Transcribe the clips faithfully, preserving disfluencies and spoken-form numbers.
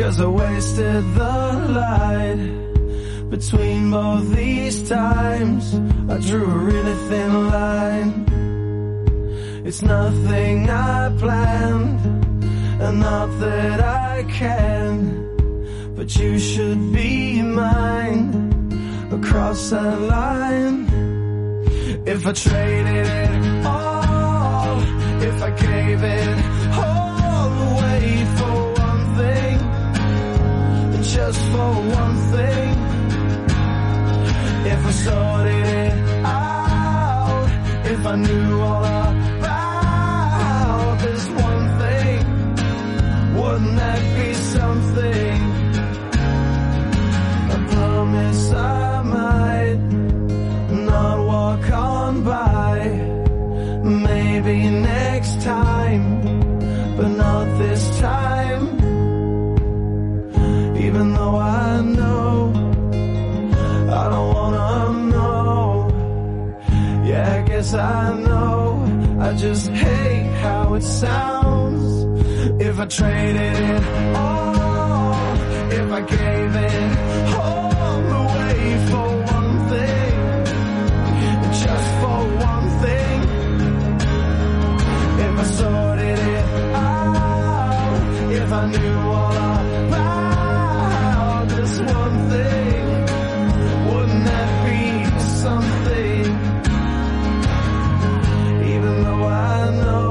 'Cause I wasted the light between both these times. I drew a really thin line. It's nothing I planned, and not that I can, but you should be mine across that line. If I traded it all, if I gave it all away for one thing, just for one thing, if I sorted it out, if I knew all about this one thing, wouldn't that be something? I promise I might not walk on by, maybe next time, but not this time. Even though I know I don't wanna know, yeah, I guess I know, I just hate how it sounds. If I traded it all, if I gave it all away for one thing, just for one thing, if I sorted it out, if I knew all about this one thing, wouldn't that be something? Even though I know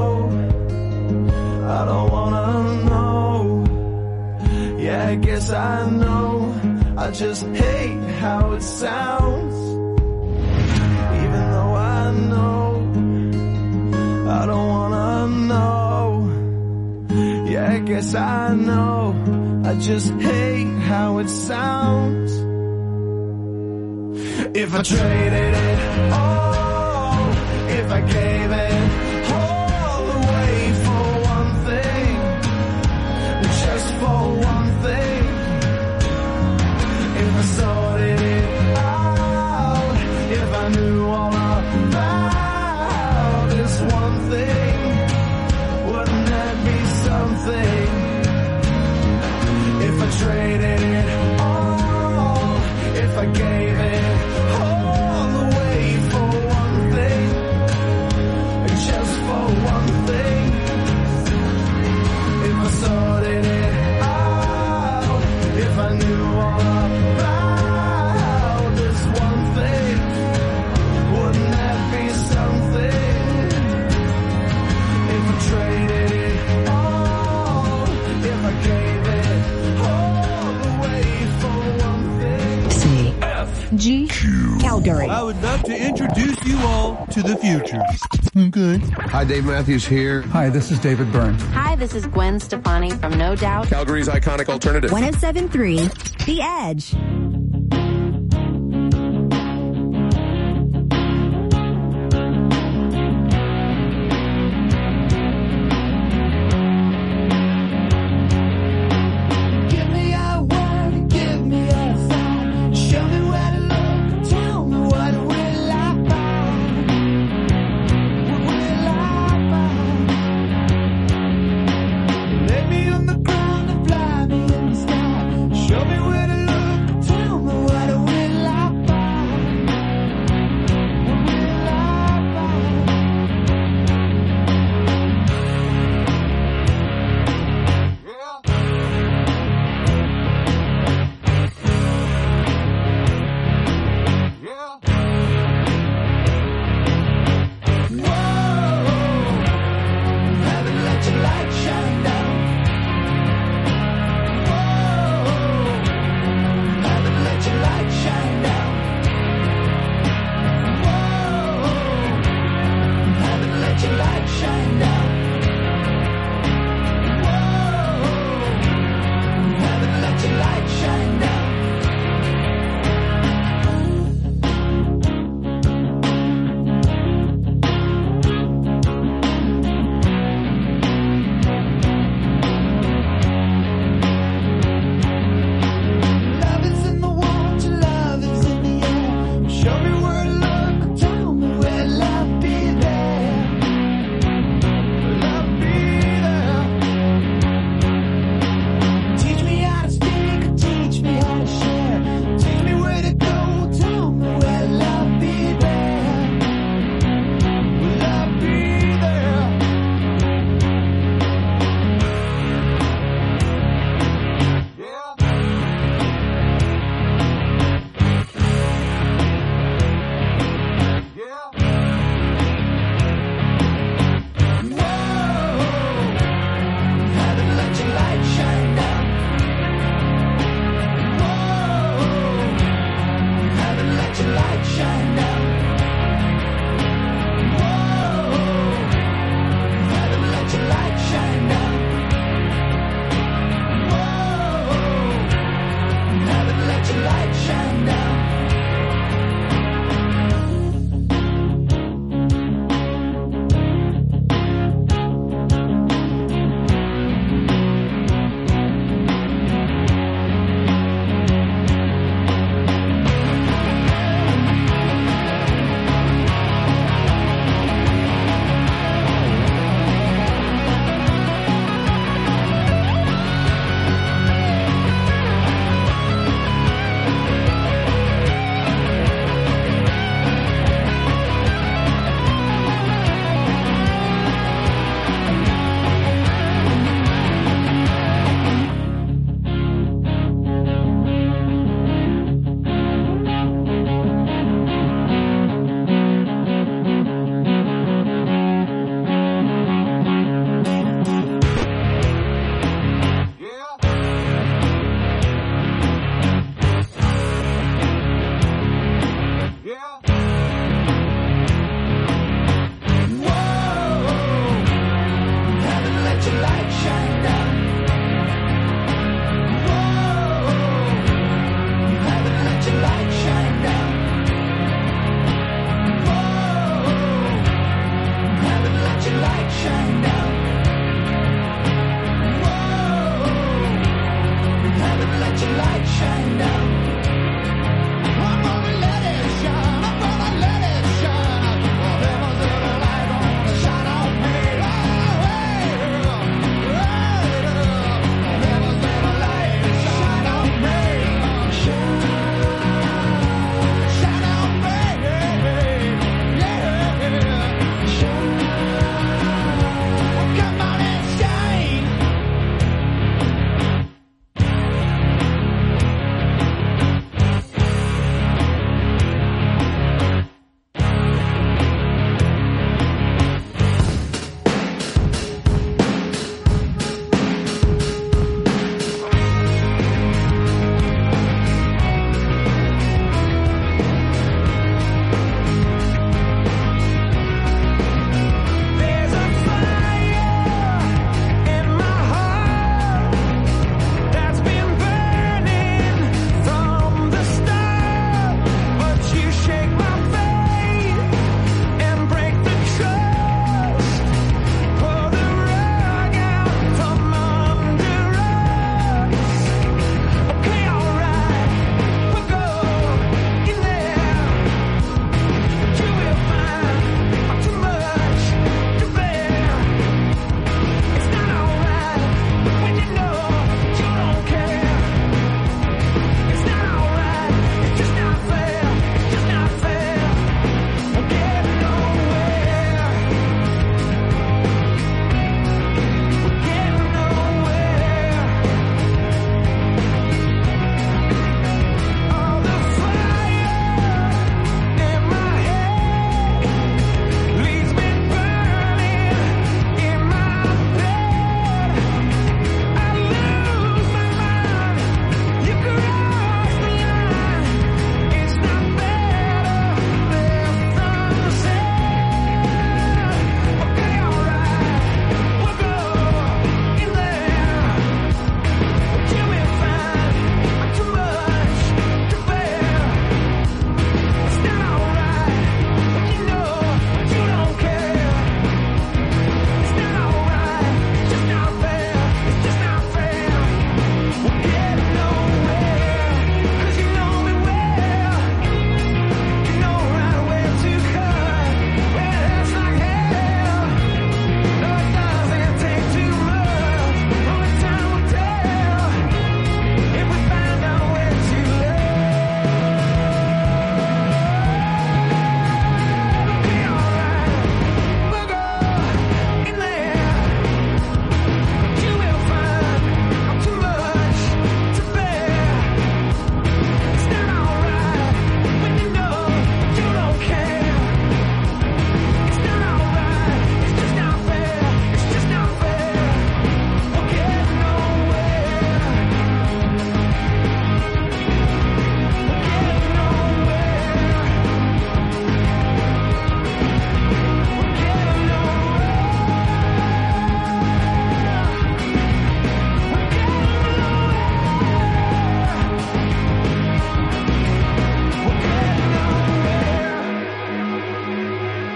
I don't wanna know, yeah, I guess I know, I just hate how it sounds. Even though I know I don't wanna know, yeah, I guess I know, I just hate how it sounds. If I traded it all, if I gave it all away for one thing, just for one thing, if I sorted it out, if I knew all about this one thing, wouldn't that be something? If I traded it all, if I gave it all away for one thing, just for one thing, if I sorted it out, if I knew all about this one thing, wouldn't that be something? If I traded it all, if I gave it all away for one thing. C F G Calgary. I would love to introduce you all to the future. Okay. Hi, Dave Matthews here. Hi, this is David Byrne. Hi, this is Gwen Stefani from No Doubt. Calgary's iconic alternative. one oh seven point three The Edge. Lay me on the ground and fly me in the sky. Show me where to look.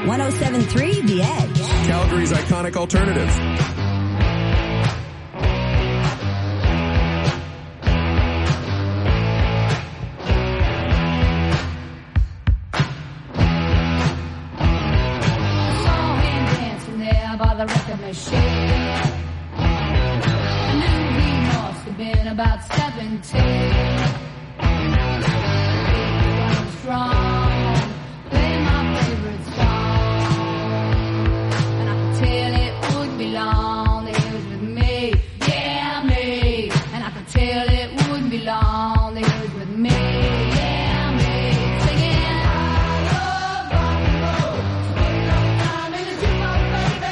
one oh seven point three The Edge. Calgary's iconic alternative. By the record machine, I knew he must have been about seventeen. I was strong, playing my favorite song, and I could tell it wouldn't be long that he was with me, yeah me. And I could tell it wouldn't be long that he was with me, yeah me. Singing, I love rock and roll, spending all the time in the jukebox, baby.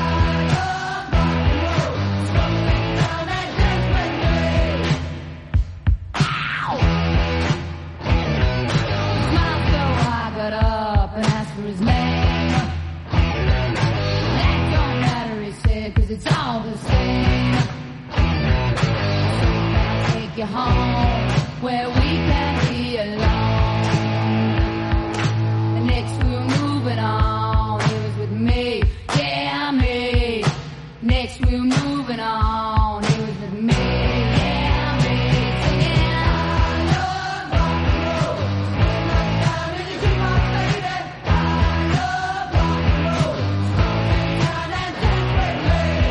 It's all the same. I'll take you home where we can be alone. And next we were moving on. He was with me, yeah me. Next we were moving on. He was with me, yeah me. Singing, I love rock and roll. Spend my time in the jukebox, baby. I love rock and roll. Spend time and dance with me.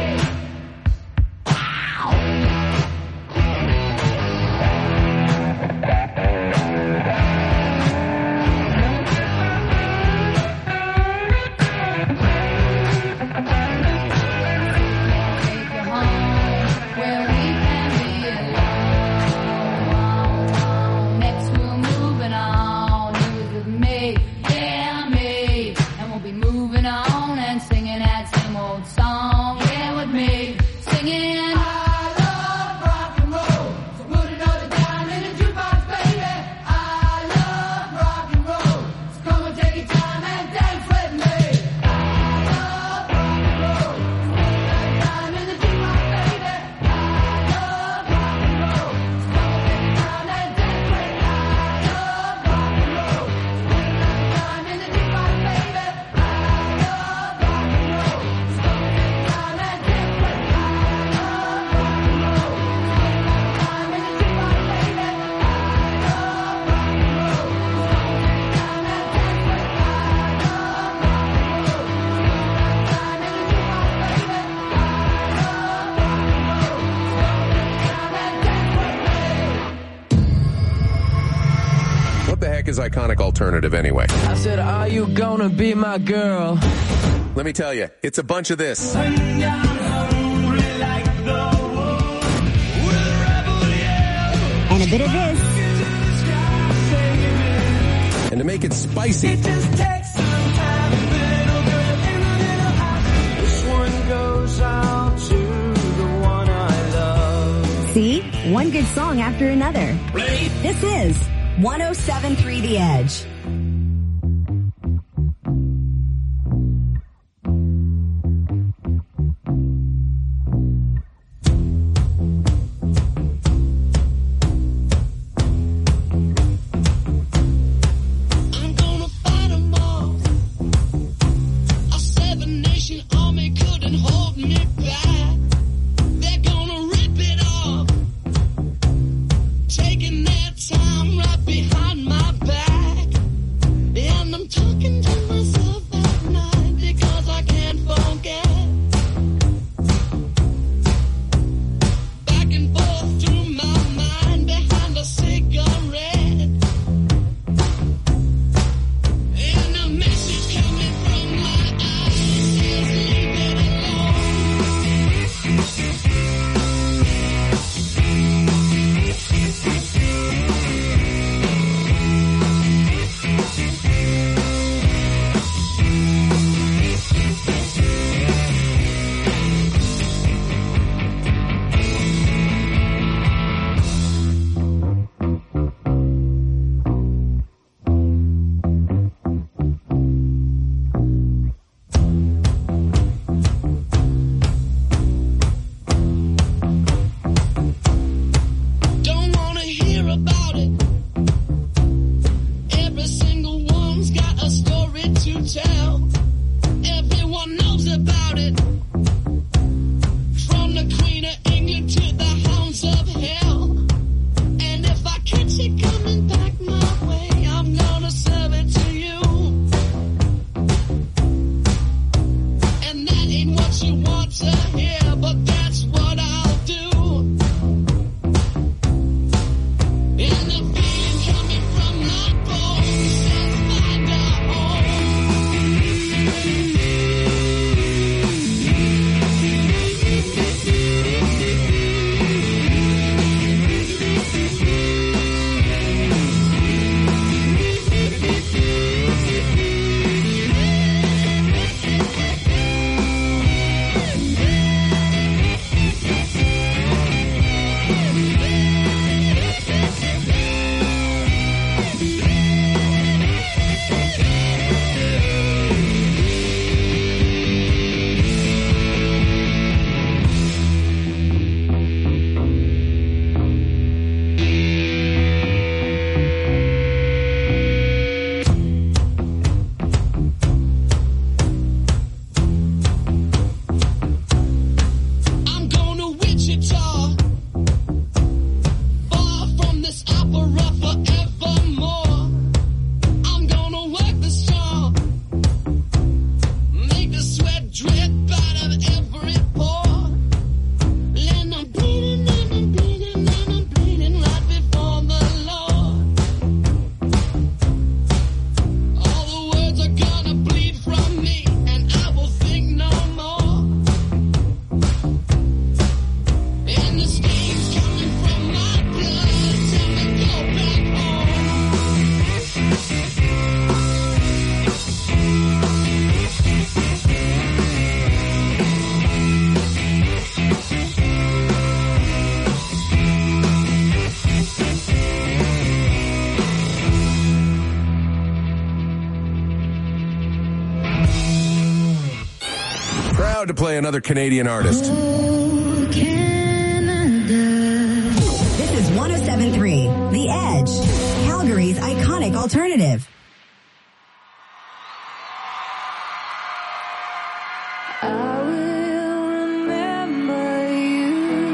Is iconic alternative anyway. I said, are you gonna be my girl? Let me tell you, it's a bunch of this. And a bit of this. And to make it spicy, It just takes some time, a little girl and a little hot. This one goes out to the one I love. See? One good song after another. This is one oh seven point three The Edge. Taking their time right behind my back. to play another Canadian artist. Oh, Canada. This is one oh seven point three The Edge, Calgary's iconic alternative. I will remember you.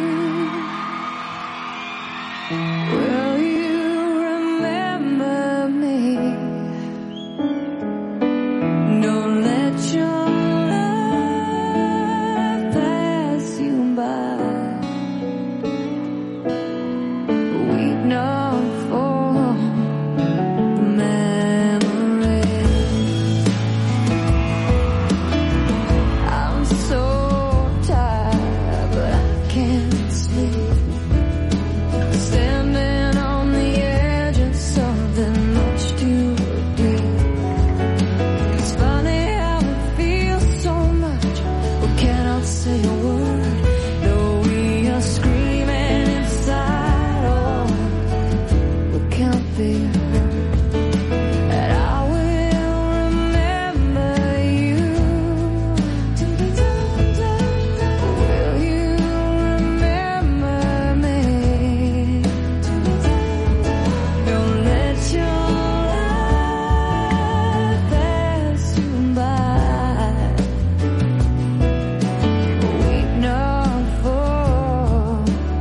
Will you remember me? Don't let your love pass you by. Weep not for the memories. I'm so tired, but I can't sleep. Standing on the edge of something much too deep. It's funny how it feels so much. We cannot say a word, though we are screaming inside. Oh, we can't be heard. And I will remember you. Will you remember me? Don't let your life pass you by. Weep not for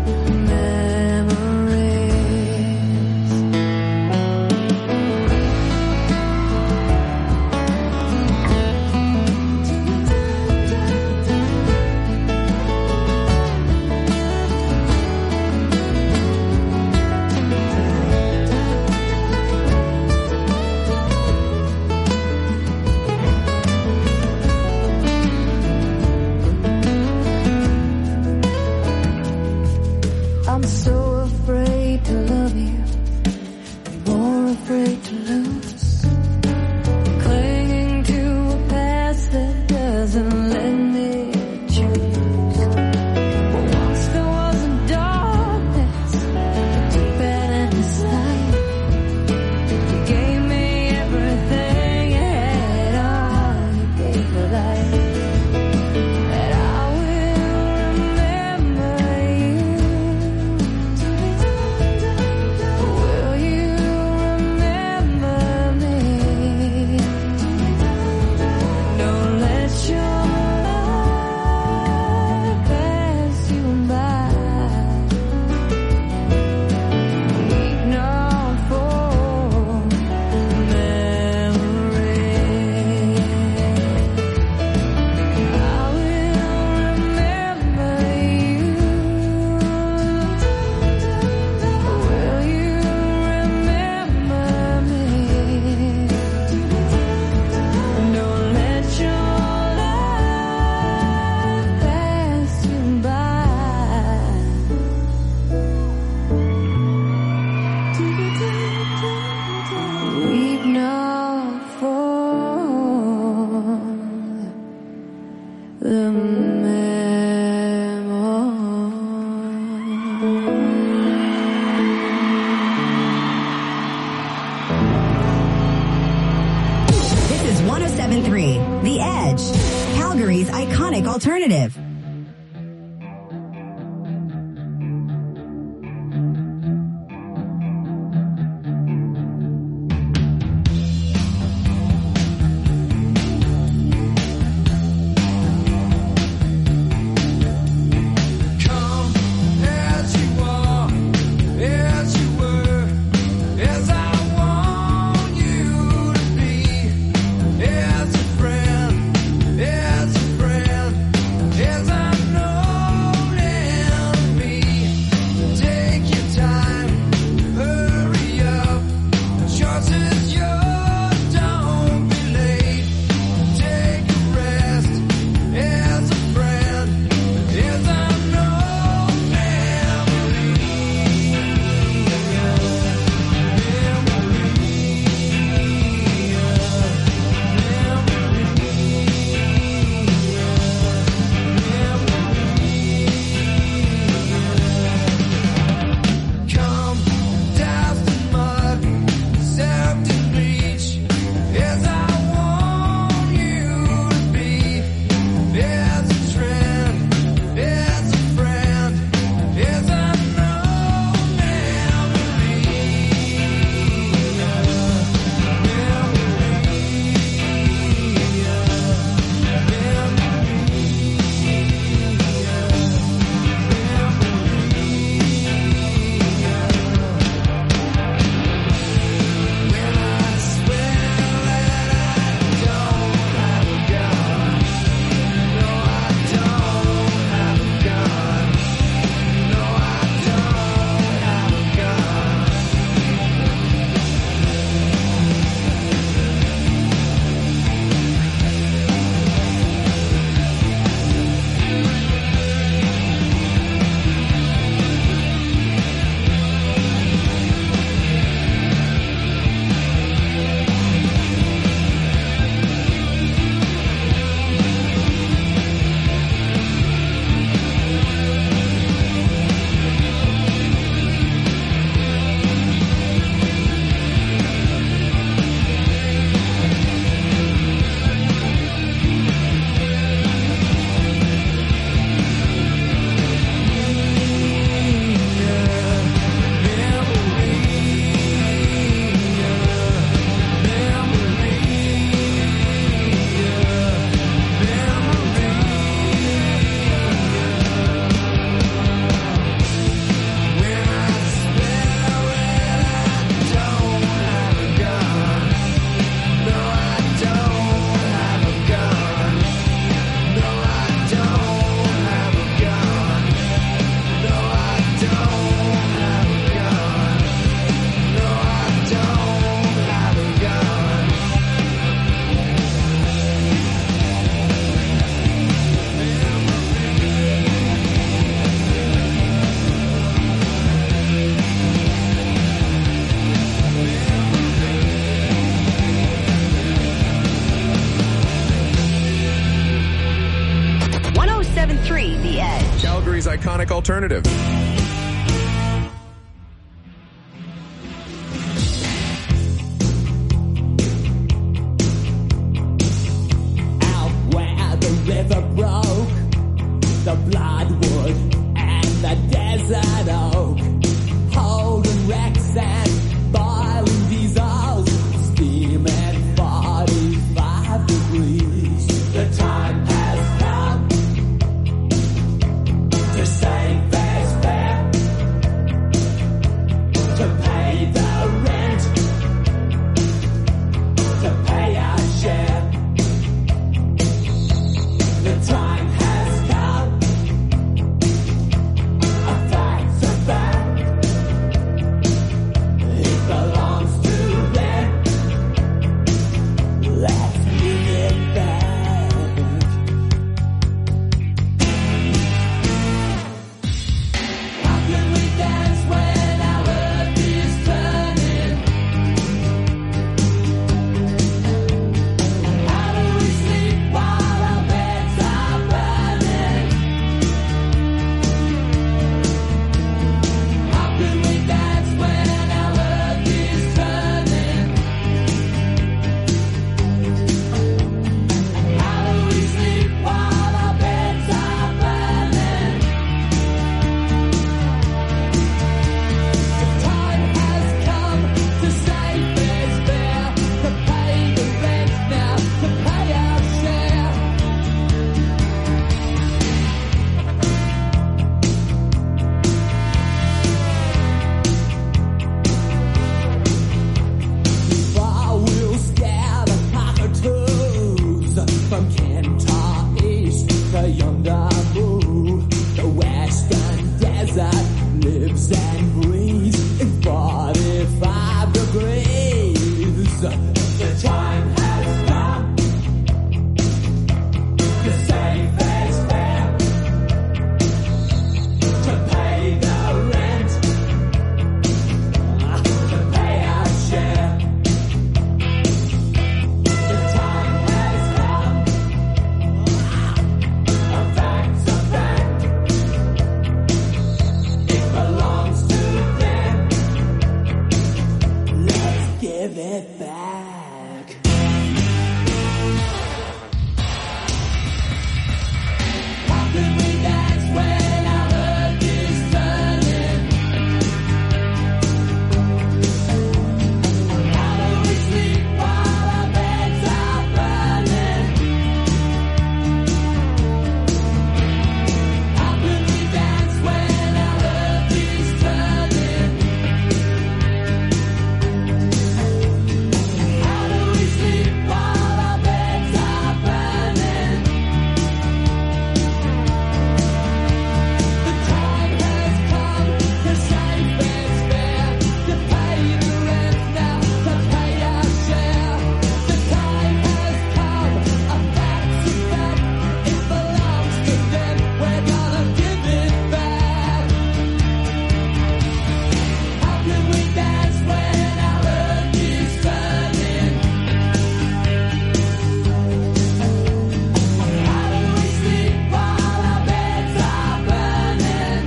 I'm so afraid to love you, more afraid to lose. Clinging to a past that doesn't let me choose. But once there was a darkness, a deep and endless night. You gave me everything you had, all you gave me life. And I will remember you. Will you remember me? Don't let your life pass you by. Weep not for memories. I will remember you. Will you remember me? Don't let your life pass you by. Weep not for the This is one oh seven point three The Edge, Calgary's iconic alternative. Come as you are, as you were, as I want you to be, as a friend, as a friend, as Calgary's iconic alternative. Out where the river broke, the bloodwood and the desert oak, holding wrecks and boiling diesels, steaming forty-five degrees. The time has come to save fair's fair, to pay the rent, to pay our share. The time has come, a fact's a fact. It belongs to them. Let's give it back. How can we dance when our earth is turning? How do we sleep while our beds are burning? How can we dance when our earth is turning? How do we sleep while our beds are burning? The time has come to save fair's fair, to pay the rent now, to pay our share. Far we'll scare the cockatoos from Kentar East to yonder Moo. The western desert lives and breathes in forty-five degrees. The time has come to save fair's fair, to pay the rent, to pay our share. The time has come, a fact's a fact. It belongs to them. Let's give it back. How can we dance when our earth is turning? How do we sleep while our beds are burning? How can we dance when our earth is turning? How do we sleep while our beds are burning? The time has come to save fair's fair, to pay the rent now, to pay our share. The time has come, a fact's a fact. It belongs to them. We're gonna give it back. How can we dance when our earth is turning? How do we sleep while our beds are burning?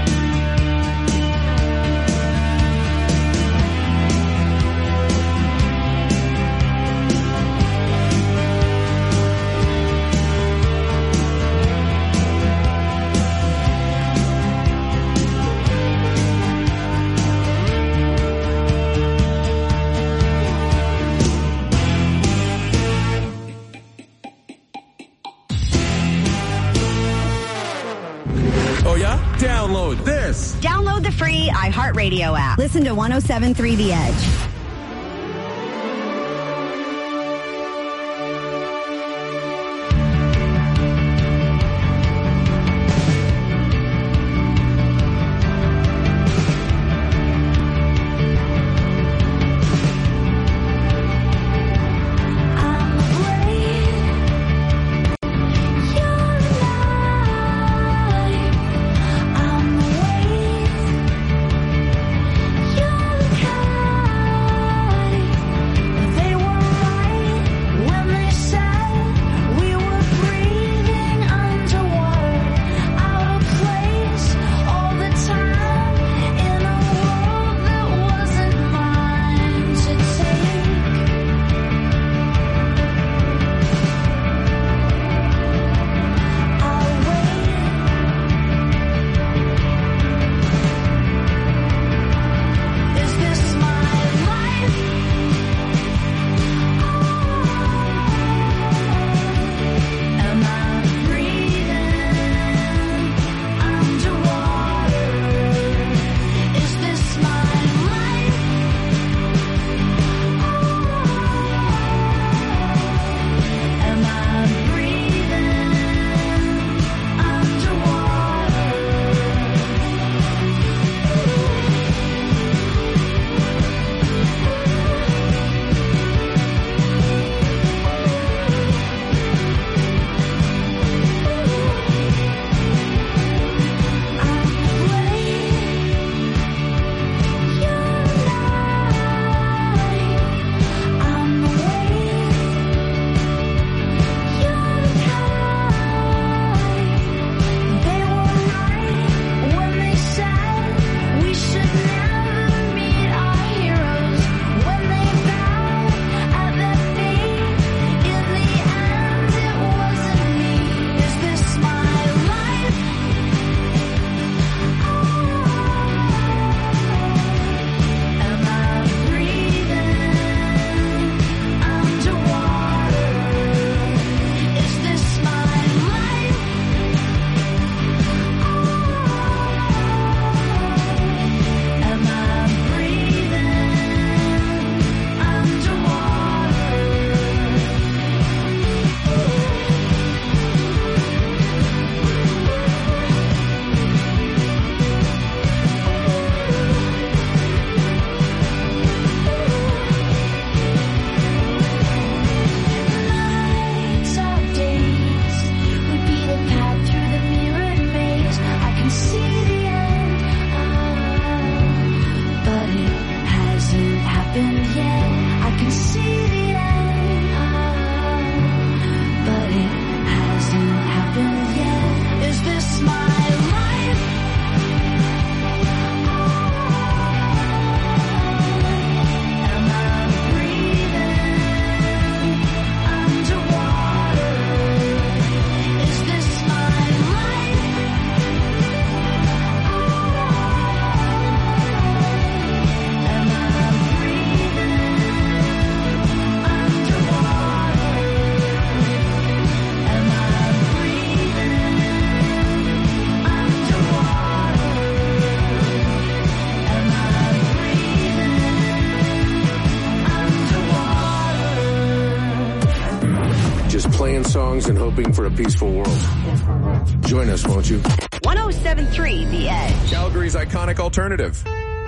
Oh yeah? Download this. Download the free iHeartRadio app. Listen to one oh seven point three The Edge. I'm playing songs and hoping for a peaceful world. Join us, won't you? one oh seven point three The Edge. Calgary's iconic alternative.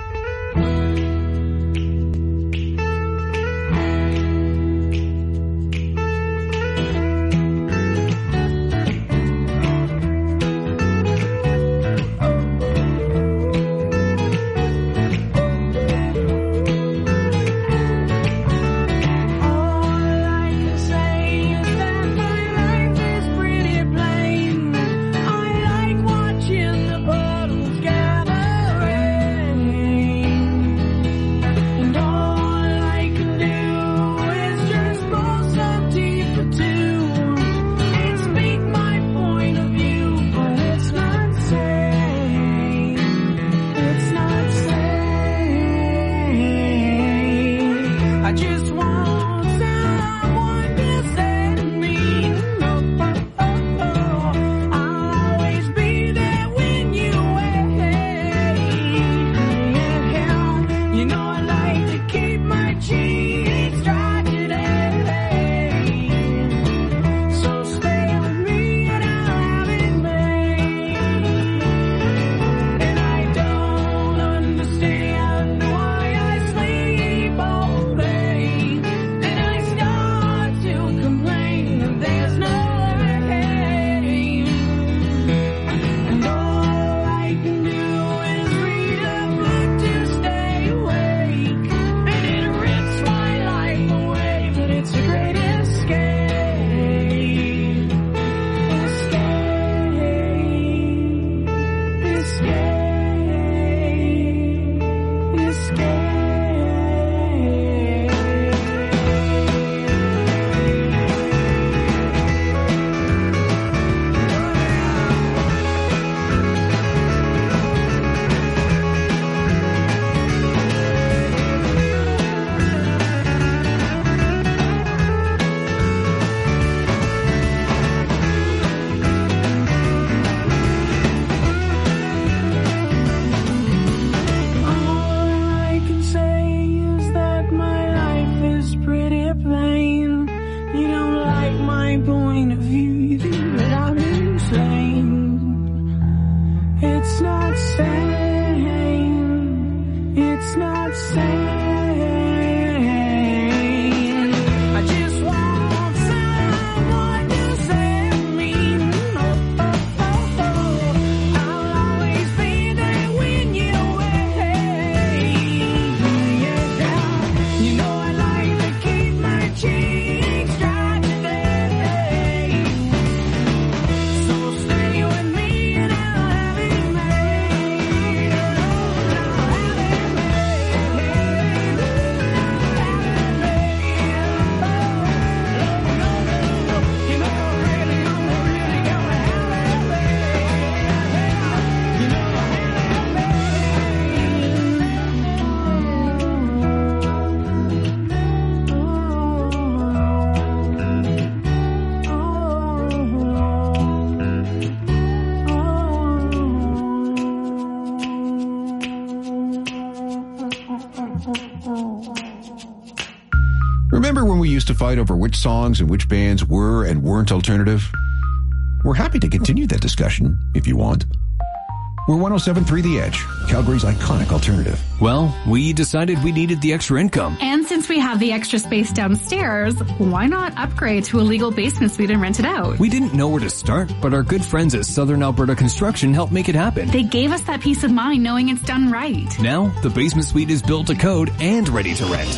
Remember when we used to fight over which songs and which bands were and weren't alternative? We're happy to continue that discussion if you want. We're one oh seven point three The Edge, Calgary's iconic alternative. Well, we decided we needed the extra income. And since we have the extra space downstairs, why not upgrade to a legal basement suite and rent it out? We didn't know where to start, but our good friends at Southern Alberta Construction helped make it happen. They gave us that peace of mind knowing it's done right. Now, the basement suite is built to code and ready to rent.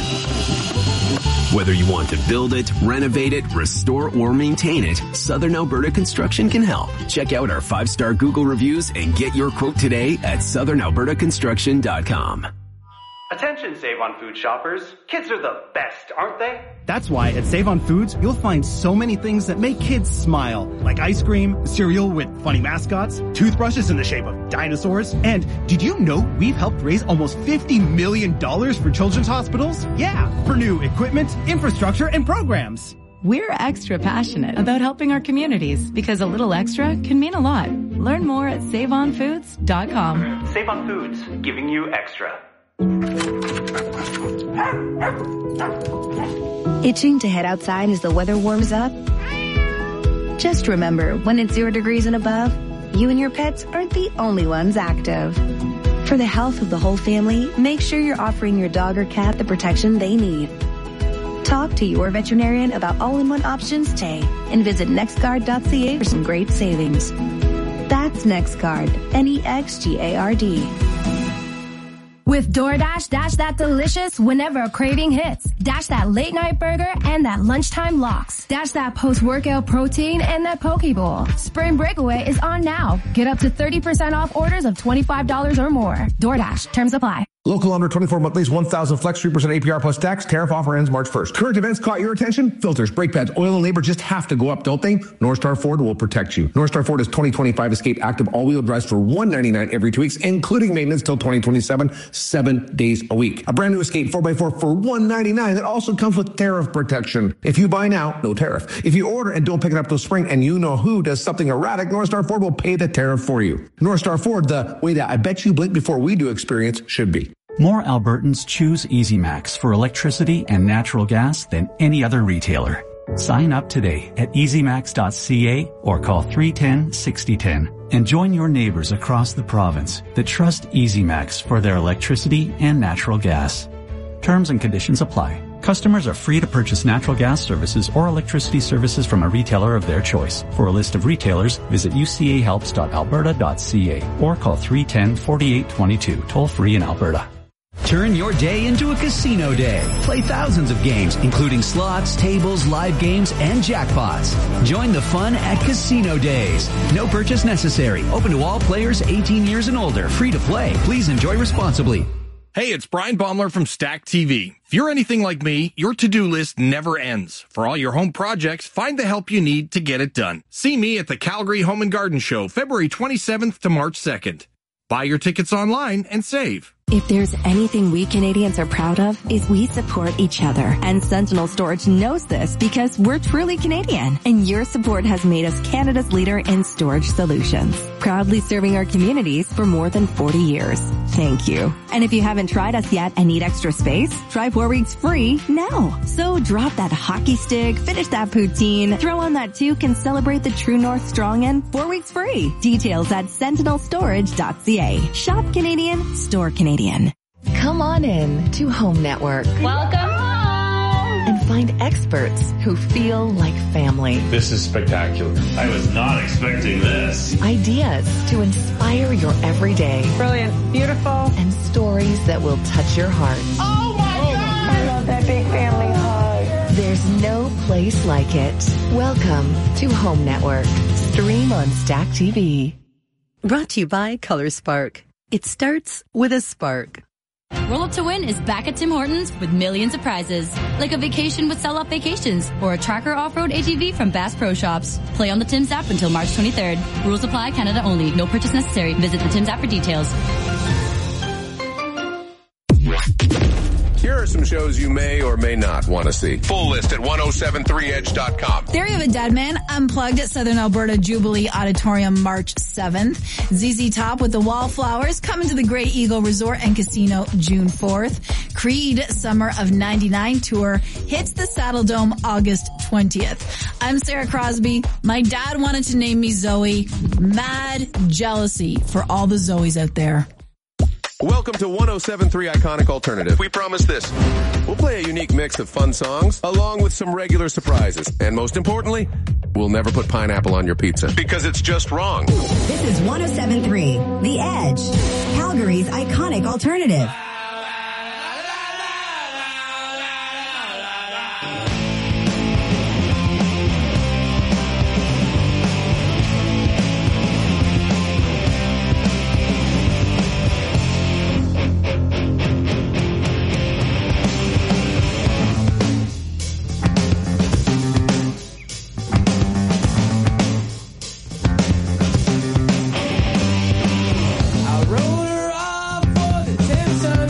Whether you want to build it, renovate it, restore, or maintain it, Southern Alberta Construction can help. Check out our five-star Google reviews and get your quote today at southern alberta construction dot com. Attention Save on Food shoppers. Kids are the best, aren't they? That's why at Save on Foods, you'll find so many things that make kids smile. Like ice cream, cereal with funny mascots, toothbrushes in the shape of dinosaurs. And did you know we've helped raise almost fifty million dollars for children's hospitals? Yeah, for new equipment, infrastructure, and programs. We're extra passionate about helping our communities because a little extra can mean a lot. Learn more at save on foods dot com. Save on Foods, giving you extra. Itching to head outside as the weather warms up? Just remember, when it's zero degrees and above, you and your pets aren't the only ones active. For the health of the whole family, make sure you're offering your dog or cat the protection they need. Talk to your veterinarian about all-in-one options today and visit nextguard dot c a for some great savings. That's NextGuard, N E X G A R D. With DoorDash, dash that delicious whenever a craving hits. Dash that late night burger and that lunchtime lox. Dash that post-workout protein and that poke bowl. Spring Breakaway is on now. Get up to thirty percent off orders of twenty-five dollars or more. DoorDash. Terms apply. Local under twenty-four monthlies, one thousand flex, three percent A P R plus tax. Tariff offer ends March first. Current events caught your attention? Filters, brake pads, oil, and labor just have to go up, don't they? North Star Ford will protect you. North Star Ford is twenty twenty-five Escape Active all-wheel drives for one hundred ninety-nine dollars every two weeks, including maintenance till twenty twenty-seven, seven days a week. A brand new Escape four by four for one hundred ninety-nine dollars that also comes with tariff protection. If you buy now, no tariff. If you order and don't pick it up till spring and you know who does something erratic, North Star Ford will pay the tariff for you. North Star Ford, the way that I bet you blink before we do experience should be. More Albertans choose EasyMax for electricity and natural gas than any other retailer. Sign up today at easy max dot c a or call three one zero, six zero one zero and join your neighbors across the province that trust EasyMax for their electricity and natural gas. Terms and conditions apply. Customers are free to purchase natural gas services or electricity services from a retailer of their choice. For a list of retailers, visit u c a helps dot alberta dot c a or call three one zero, four eight two two, toll free in Alberta. Turn your day into a casino day. Play thousands of games, including slots, tables, live games, and jackpots. Join the fun at Casino Days. No purchase necessary. Open to all players eighteen years and older. Free to play. Please enjoy responsibly. Hey, it's Brian Baumler from Stack T V. If you're anything like me, your to-do list never ends. For all your home projects, find the help you need to get it done. See me at the Calgary Home and Garden Show, February twenty-seventh to March second. Buy your tickets online and save. If there's anything we Canadians are proud of, is we support each other. And Sentinel Storage knows this because we're truly Canadian. And your support has made us Canada's leader in storage solutions. Proudly serving our communities for more than forty years. Thank you. And if you haven't tried us yet and need extra space, try four weeks free now. So drop that hockey stick, finish that poutine, throw on that toque and celebrate the True North Strong and four weeks free. Details at sentinel storage dot c a. Shop Canadian, store Canadian. Come on in to Home Network. Welcome home! And find experts who feel like family. This is spectacular. I was not expecting this. Ideas to inspire your everyday. Brilliant. Beautiful. And stories that will touch your heart. Oh my oh God! I love that big family hug. There's no place like it. Welcome to Home Network. Stream on Stack T V. Brought to you by Color Spark. It starts with a spark. Roll Up to Win is back at Tim Hortons with millions of prizes, like a vacation with Sell Up Vacations or a Tracker Off-Road A T V from Bass Pro Shops. Play on the Tim's app until March twenty-third. Rules apply, Canada only. No purchase necessary. Visit the Tim's app for details. Here are some shows you may or may not want to see. Full list at ten seventy-three edge dot com. There you have a Dead Man Unplugged at Southern Alberta Jubilee Auditorium March seventh. Z Z Top with the Wallflowers coming to the Grey Eagle Resort and Casino June fourth. Creed Summer of ninety-nine tour hits the Saddle Dome August twentieth. I'm Sarah Crosby. My dad wanted to name me Zoe. Mad jealousy for all the Zoes out there. Welcome to ten seventy-three Iconic Alternative. We promise this. We'll play a unique mix of fun songs along with some regular surprises. And most importantly, we'll never put pineapple on your pizza because it's just wrong. This is ten seventy-three The Edge, Calgary's iconic alternative. I wrote her off for the Tim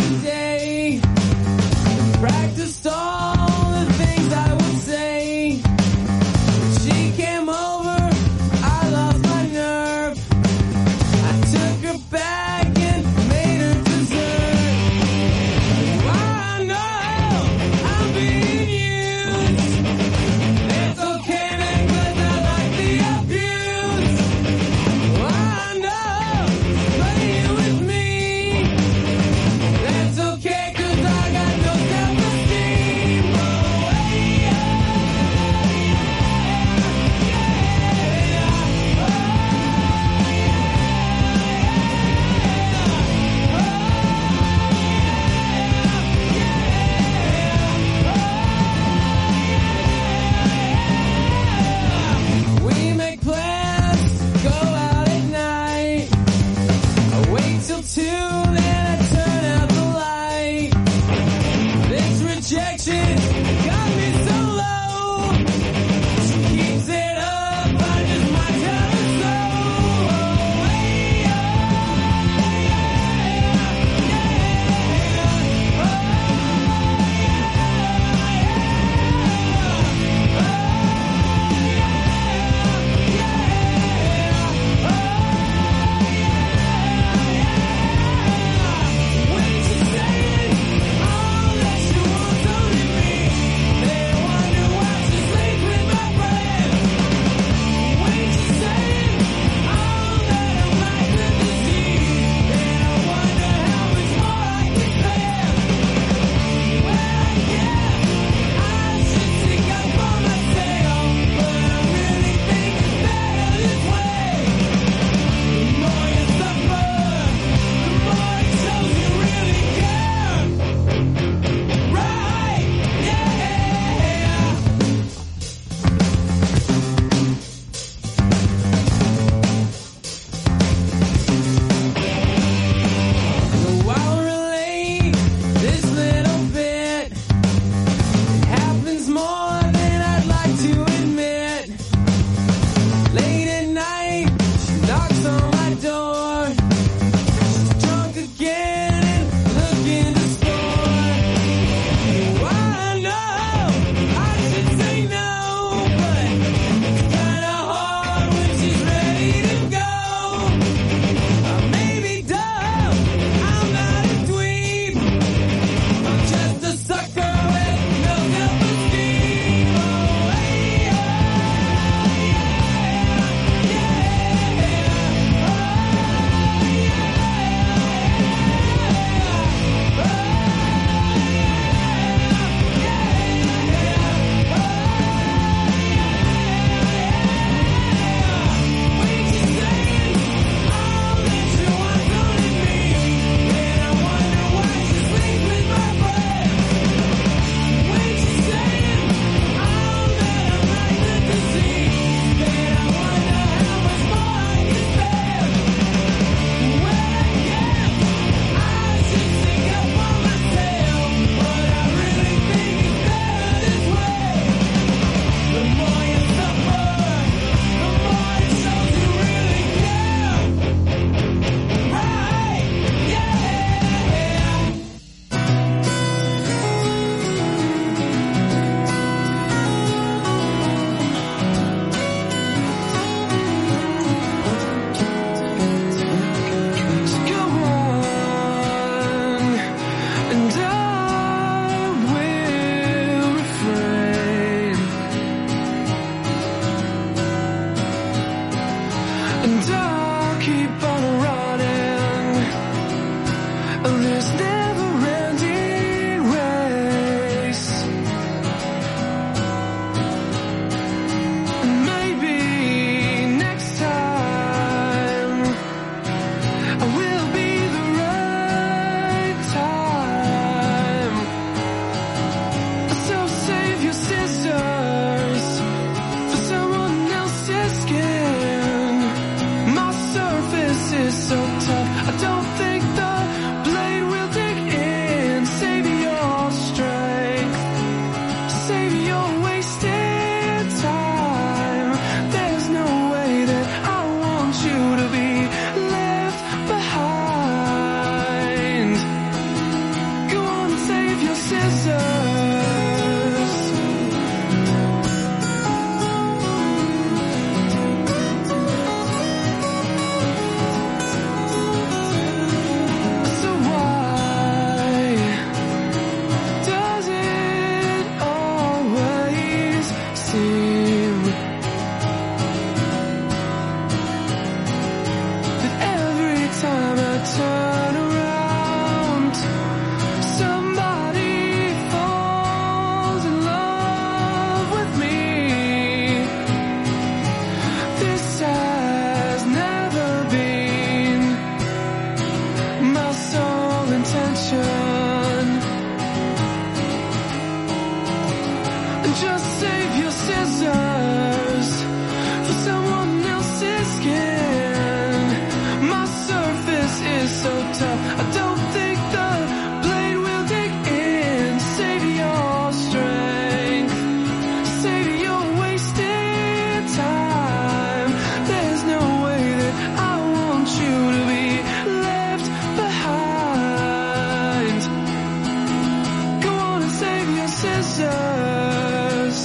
and just save your scissors for someone else's skin. My surface is so tough, I don't think the blade will dig in. Save your strength, save your wasted time. There's no way that I want you to be left behind. Go on and save your scissors.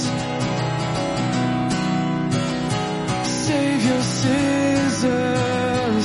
Save your scissors.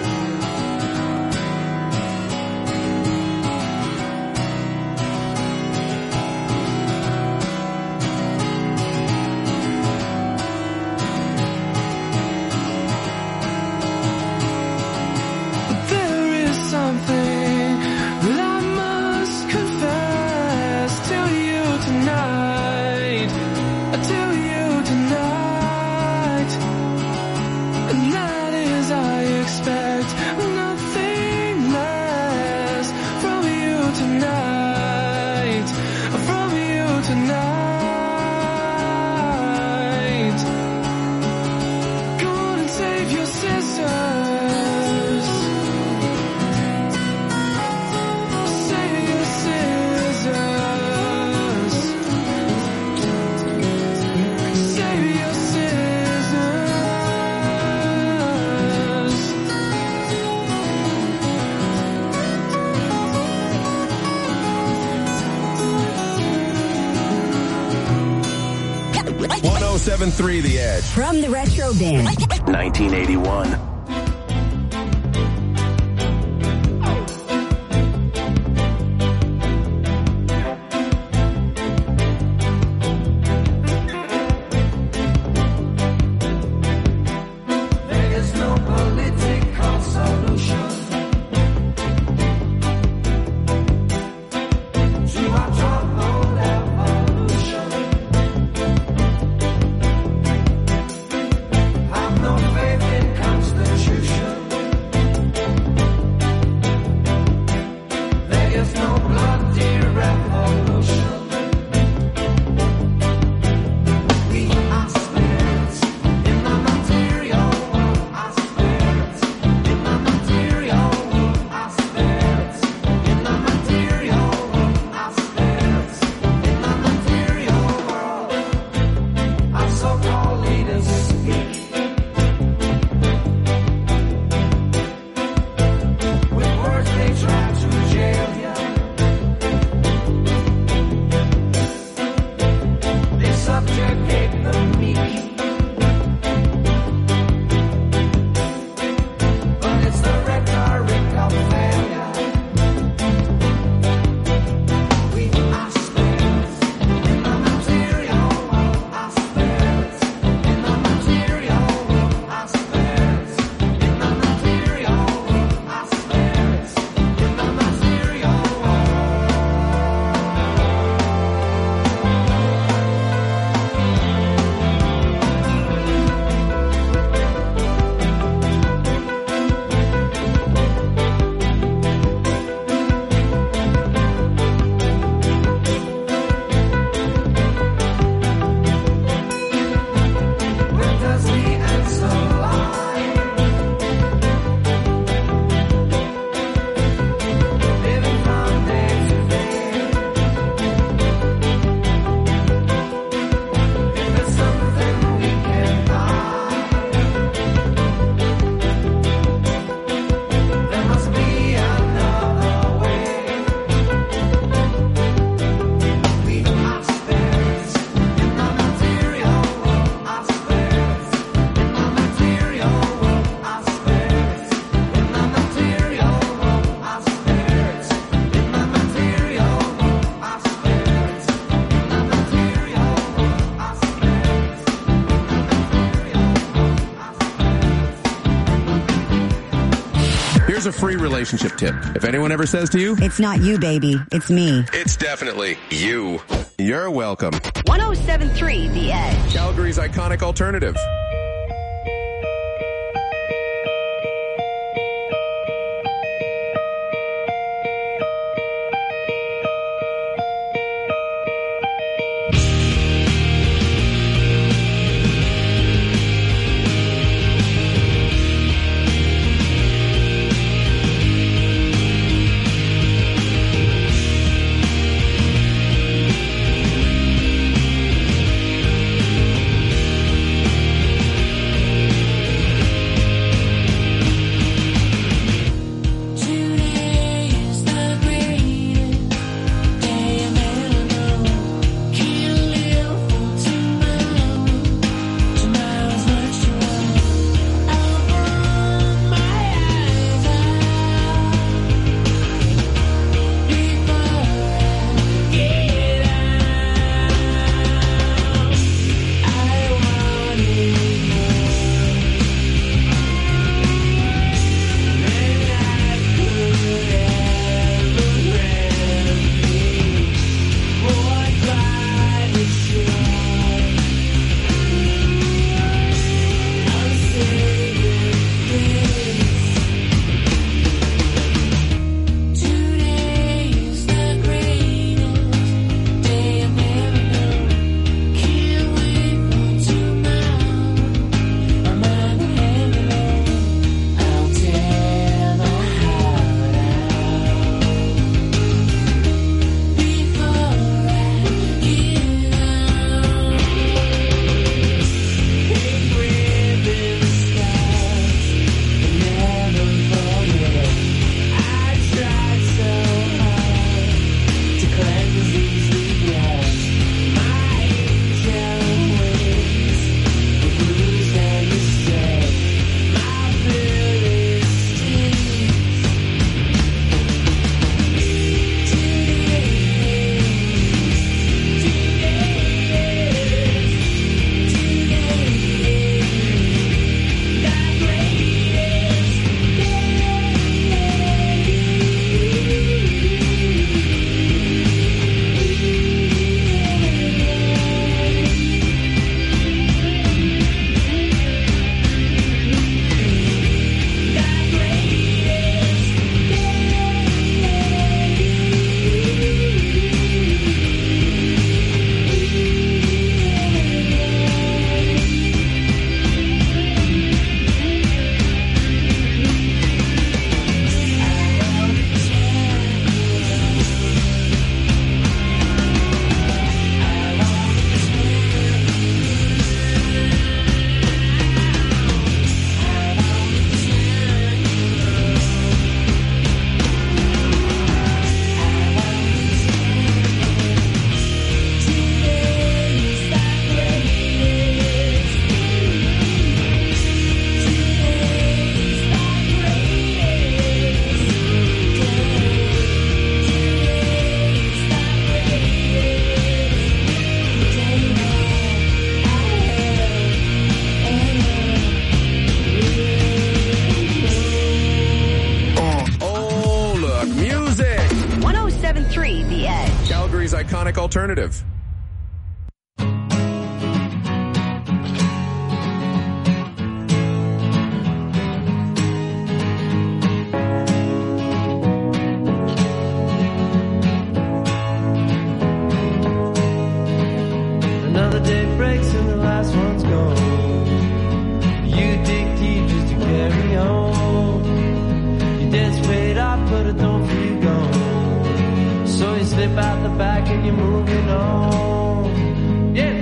But there is something that I must confess. Tell you tonight. I tell you tonight. And that is I expect nothing less from you tonight. From you tonight. Go on and save your scissors. Save your scissors. Save your scissors. one oh seven point three The Edge. From the Retro Bin. nineteen eighty-one. There is no political solution to our troubled evolution. Have no faith in Constitution. There is no bloody revolution. We are spirits in the material world. Our spirits in the material world. Our spirits in the material world. Our spirits in the material world. Our so-called leaders speak with words they try to jail you. They subjugate the meek. But it's the rhetoric of failure. We are spirits in the material world. Our spirits in the material world. Our spirits in the material world. Our spirits in the material world. Where does the answer lie? Living from day to day. If there's something we can buy, there must be another way. We are spirits in the material world. Our spirits in the material world. Our spirits in the material world. Our spirits in the material world. Our spirits in the material world. Our spirits. Here's a free relationship tip. If anyone ever says to you, It's not you, baby. It's me. it's definitely you. You're welcome. one oh seven point three The Edge. Calgary's iconic alternative. Alternative. Another day breaks and the last one's gone. You dig deep just to carry on. Your debt's paid off, but it don't feel gone. So you slip out the back and you're moving on. Yeah.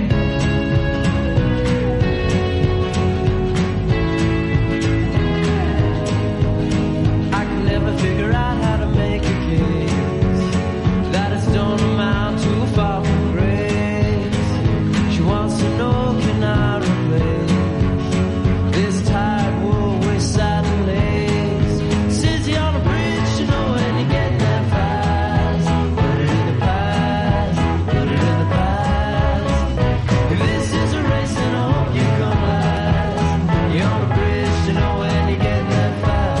I can never figure out how to make a case that it's don't amount too far from grace. She wants to know, can I replace this tired wool with satin lace? Says you're on a bridge, you know, and you get that fast. Put it in the past, put it in the past. If this is a race, then I hope you come last. You're on a bridge, you know, and you get that fast.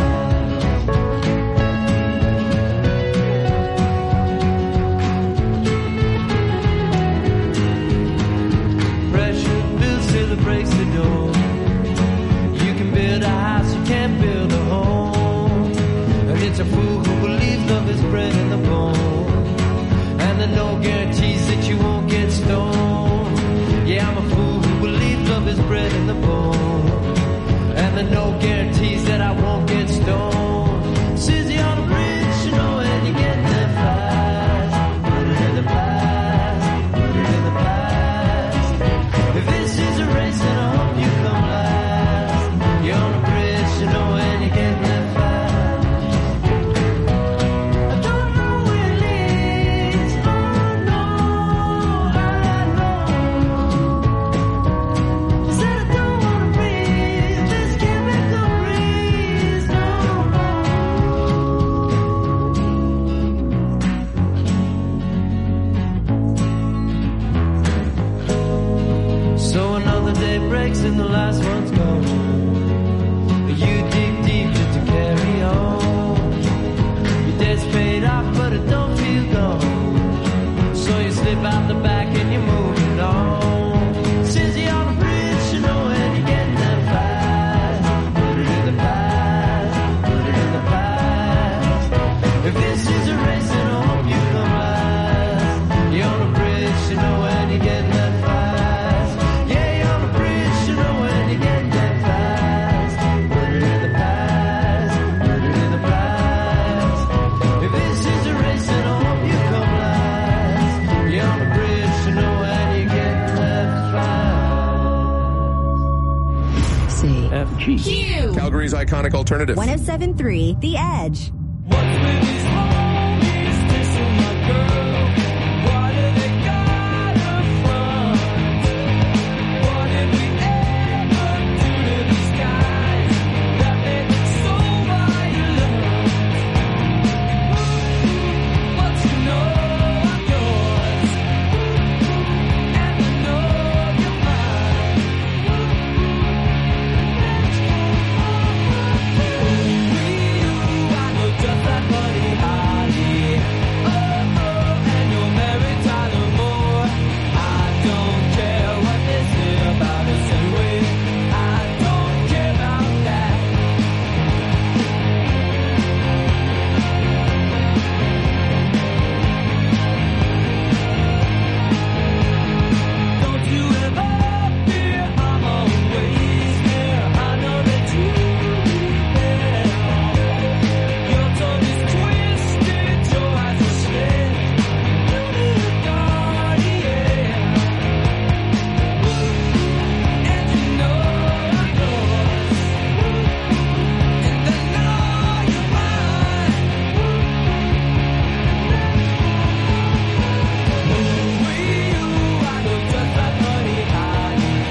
Pressure builds till it breaks the door. You can build a house, you can't build a home. And it's a fool who believes love is bred in the bone. And there are no guarantees that you won't get stoned. Yeah, I'm a fool who believes love is bred in the bone. And there are no guarantees that I won't get stoned. Says you're on a bridge, you know, and you get there fast. Put it in the past, put it in the past. If this is a race, then I hope you come last. You're on a bridge, you know, and you get there fast. I don't know where it leads, oh no, I know. Said I don't wanna breathe this chemical breeze, no, no. So another day breaks and the last one's gone. You dig deep just to carry on. Your debt's paid off, but it don't feel gone. So you slip out the back and you're moving on. Says you're on a bridge, you know, and you're getting that fast. Put it in the past, put it in the past. If this is a race, then I hope you come last. You're on a bridge, you know, and you're getting that fast. Yeah, you're on a bridge, you know, and you're getting that fast. Put it in the past, put it in the past. If this is a race, then I hope you come last. You're on a bridge, you know, and you're getting that fast. C. F G. Q. Calgary's iconic alternative. one oh seven point three The Edge.